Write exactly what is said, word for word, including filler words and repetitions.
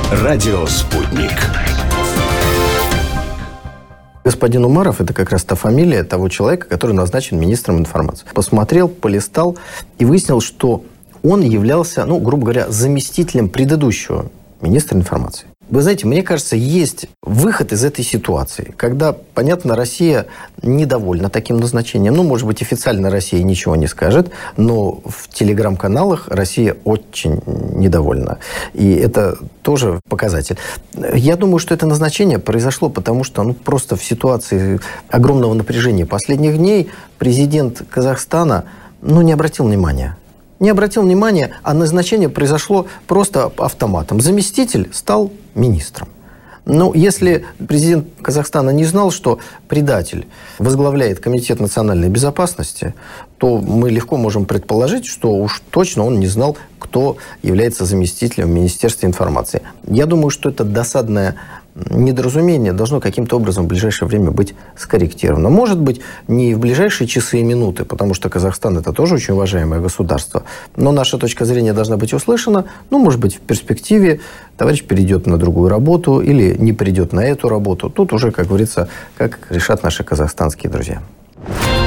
Радио «Спутник». Господин Умаров – это как раз та фамилия того человека, который назначен министром информации. Посмотрел, полистал и выяснил, что он являлся, ну, грубо говоря, заместителем предыдущего министра информации. Вы знаете, мне кажется, есть выход из этой ситуации, когда, понятно, Россия недовольна таким назначением. Ну, может быть, официально Россия ничего не скажет, но в телеграм-каналах Россия очень недовольна. И это тоже показатель. Я думаю, что это назначение произошло потому, что ну, просто в ситуации огромного напряжения последних дней президент Казахстана ну, не обратил внимания. Не обратил внимания, а назначение произошло просто автоматом. Заместитель стал министром. Но если президент Казахстана не знал, что предатель возглавляет Комитет национальной безопасности, то мы легко можем предположить, что уж точно он не знал, кто является заместителем в Министерстве информации. Я думаю, что это досадное недоразумение должно каким-то образом в ближайшее время быть скорректировано. Может быть, не в ближайшие часы и минуты, потому что Казахстан – это тоже очень уважаемое государство, но наша точка зрения должна быть услышана. Ну, может быть, в перспективе товарищ перейдет на другую работу или не придет на эту работу. Тут уже, как говорится, как решат наши казахстанские друзья.